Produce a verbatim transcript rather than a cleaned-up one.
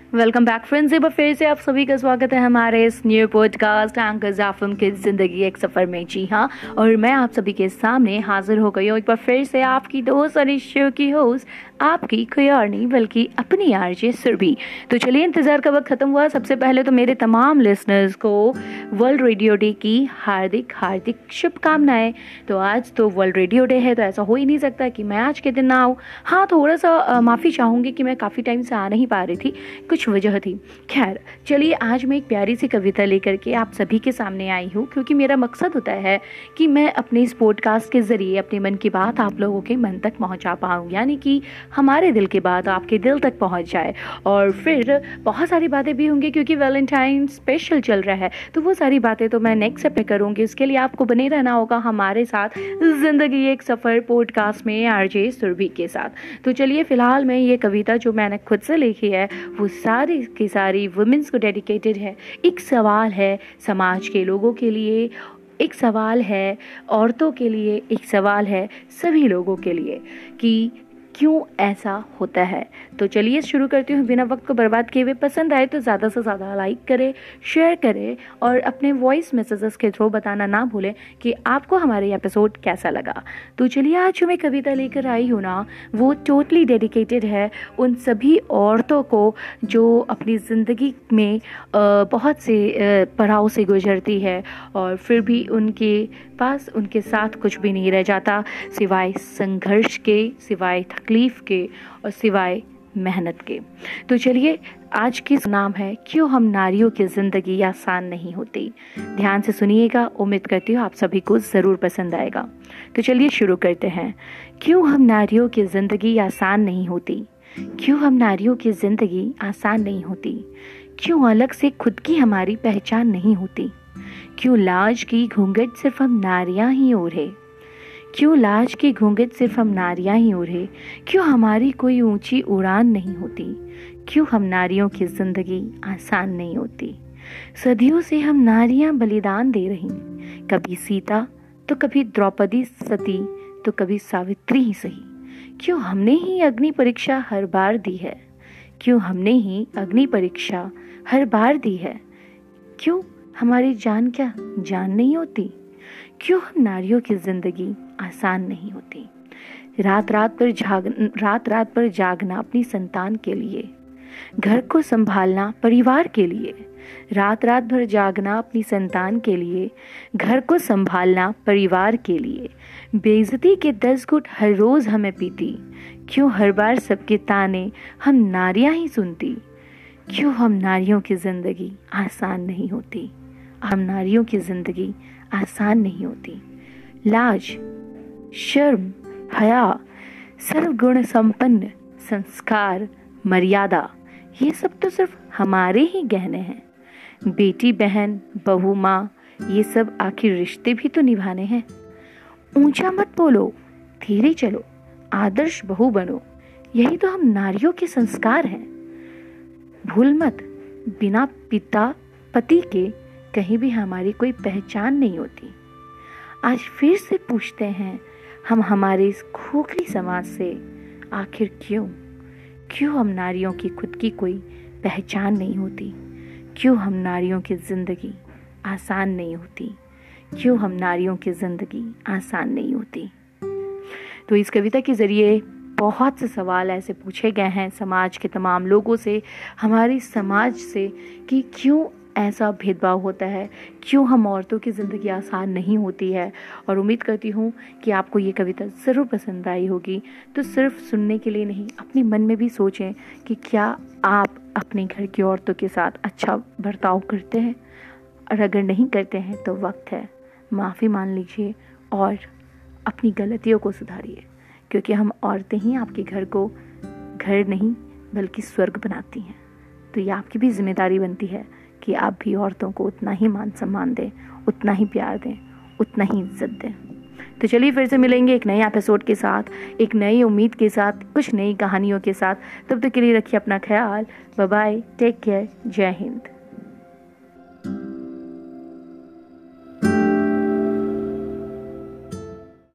Welcome back friends. एक बार फिर से आप सभी का स्वागत है हमारे इस न्यू पॉडकास्ट एंकर जाफम की जिंदगी एक सफ़र में। जी हाँ, और मैं आप सभी के सामने हाजिर हो गई हूँ एक बार फिर से आपकी दोस्त और इस शो की होस्ट आपकी कोई और नहीं बल्कि अपनी आरजे सुरभि। तो चलिए, इंतज़ार का वक्त ख़त्म हुआ। सबसे पहले तो मेरे तमाम लिसनर्स को वर्ल्ड रेडियो डे की हार्दिक हार्दिक शुभकामनाएं। तो आज तो वर्ल्ड रेडियो डे है, तो ऐसा हो ही नहीं सकता कि मैं आज के दिन ना आऊँ। हाँ, थोड़ा सा माफ़ी चाहूँगी कि मैं काफ़ी टाइम से आ नहीं पा रही थी, कुछ वजह थी। खैर चलिए, आज मैं एक प्यारी सी कविता लेकर के आप सभी के सामने आई हूँ, क्योंकि मेरा मकसद होता है कि मैं अपने इस पॉडकास्ट के ज़रिए अपने मन की बात आप लोगों के मन तक पहुँचा पाऊँ, यानी कि हमारे दिल की बात आपके दिल तक पहुँच जाए। और फिर बहुत सारी बातें भी होंगी, क्योंकि वैलेंटाइन स्पेशल चल रहा है, तो वो सारी बातें तो मैं नेक्स्ट एप में करूँगी। उसके लिए आपको बने रहना होगा हमारे साथ ज़िंदगी एक सफ़र पॉडकास्ट में आरजे सुरभि के साथ। तो चलिए, फ़िलहाल मैं ये कविता जो मैंने खुद से लिखी है वो सारी की सारी वुमेन्स को डेडिकेटेड है। एक सवाल है समाज के लोगों के लिए, एक सवाल है औरतों के लिए, एक सवाल है सभी लोगों के लिए कि क्यों ऐसा होता है। तो चलिए शुरू करती हूँ बिना वक्त को बर्बाद किए हुए। पसंद आए तो ज़्यादा से ज़्यादा लाइक करें, शेयर करें और अपने वॉइस मैसेजेस के थ्रू बताना ना भूलें कि आपको हमारे एपिसोड कैसा लगा। तो चलिए, आज जो मैं कविता लेकर आई हूँ ना, वो टोटली डेडिकेटेड है उन सभी औरतों को जो अपनी ज़िंदगी में बहुत से पड़ाव से गुजरती है और फिर भी उनके पास उनके साथ कुछ भी नहीं रह जाता सिवाय संघर्ष के, सिवाय तकलीफ़ के और सिवाय मेहनत के। तो चलिए, आज की नाम है क्यों हम नारियों की ज़िंदगी आसान नहीं होती। ध्यान से सुनिएगा, उम्मीद करती हूँ आप सभी को ज़रूर पसंद आएगा। तो चलिए शुरू करते हैं। क्यों हम नारियों की ज़िंदगी आसान नहीं होती, क्यों हम नारियों की ज़िंदगी आसान नहीं होती, क्यों अलग से खुद की हमारी पहचान नहीं होती, क्यों लाज की घूंघट सिर्फ हम नारियां ही ओढ़े, क्यों लाज की घूंघट सिर्फ हम नारियां ही ओढ़े, क्यों हमारी कोई ऊंची उड़ान नहीं होती, क्यों हम नारियों की ज़िंदगी आसान नहीं होती। सदियों से हम नारियां बलिदान दे रही, कभी सीता तो कभी द्रौपदी सती तो कभी सावित्री ही सही। क्यों हमने ही अग्नि परीक्षा हर बार दी है, क्यों हमने ही अग्नि परीक्षा हर बार दी है, क्यों हमारी जान क्या जान नहीं होती, क्यों हम नारियों की ज़िंदगी आसान नहीं होती। रात रात पर जाग रात रात पर जागना अपनी संतान के लिए, घर को संभालना परिवार के लिए, रात रात भर जागना अपनी संतान के लिए, घर को संभालना परिवार के लिए, बेइज्जती के दस घुट हर रोज़ हमें पीती, क्यों हर बार सबके ताने हम नारियां ही सुनती, क्यों हम नारियों की ज़िंदगी आसान नहीं होती, हम नारियों की ज़िंदगी आसान नहीं होती। लाज, शर्म, हया, सर्वगुण संपन्न, संस्कार, मर्यादा, ये सब तो सिर्फ हमारे ही गहने हैं। बेटी बहन बहू माँ, ये सब आखिर रिश्ते भी तो निभाने हैं। ऊंचा मत बोलो, धीरे चलो, आदर्श बहू बनो, यही तो हम नारियों के संस्कार हैं। भूल मत, बिना पिता पति के कहीं भी हमारी कोई पहचान नहीं होती। आज फिर से पूछते हैं हम हमारे इस खोखली समाज से, आखिर क्यों क्यों हम नारियों की खुद की कोई पहचान नहीं होती, क्यों हम नारियों की ज़िंदगी आसान नहीं होती, क्यों हम नारियों की ज़िंदगी आसान नहीं होती। तो इस कविता के ज़रिए बहुत से सवाल ऐसे पूछे गए हैं समाज के तमाम लोगों से, हमारे समाज से, कि क्यों ऐसा भेदभाव होता है, क्यों हम औरतों की ज़िंदगी आसान नहीं होती है। और उम्मीद करती हूँ कि आपको ये कविता ज़रूर पसंद आई होगी। तो सिर्फ सुनने के लिए नहीं, अपने मन में भी सोचें कि क्या आप अपने घर की औरतों के साथ अच्छा बर्ताव करते हैं, और अगर नहीं करते हैं तो वक्त है, माफ़ी मान लीजिए और अपनी गलतियों को सुधारिए, क्योंकि हम औरतें ही आपके घर को घर नहीं बल्कि स्वर्ग बनाती हैं। तो ये आपकी भी जिम्मेदारी बनती है कि आप भी औरतों को उतना ही मान सम्मान दें, उतना ही प्यार दें, उतना ही इज्जत दें। तो चलिए, फिर से मिलेंगे एक नए एपिसोड के साथ, एक नई उम्मीद के साथ, कुछ नई कहानियों के साथ। तब तक के लिए रखिए अपना ख्याल। बाय बाय, टेक केयर, जय हिंद।